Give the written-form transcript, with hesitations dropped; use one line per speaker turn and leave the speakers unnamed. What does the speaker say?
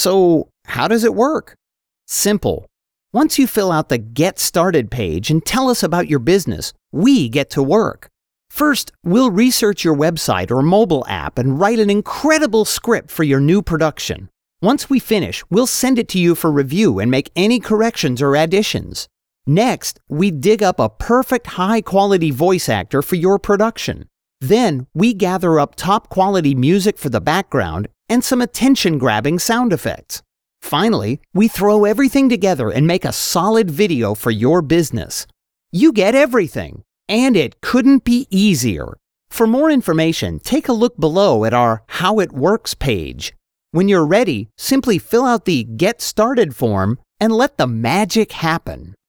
So, how does it work? Simple. Once you fill out the Get Started page and tell us about your business, we get to work. First, we'll research your website or mobile app and write an incredible script for your new production. Once we finish, we'll send it to you for review and make any corrections or additions. Next, we dig up a perfect high-quality voice actor for your production. Then, we gather up top-quality music for the background and some attention-grabbing sound effects. Finally, we throw everything together and make a solid video for your business. You get everything, and it couldn't be easier. For more information, take a look below at our How It Works page. When you're ready, simply fill out the Get Started form and let the magic happen.